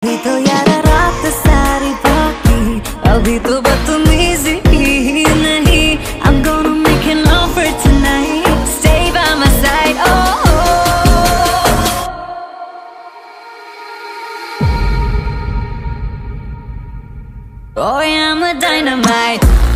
अभी तो यार रात सारी बाकी, अभी तो बदतमीजी ही नहीं। I'm gonna make an offer tonight, stay by my side. Oh, I'm a dynamite.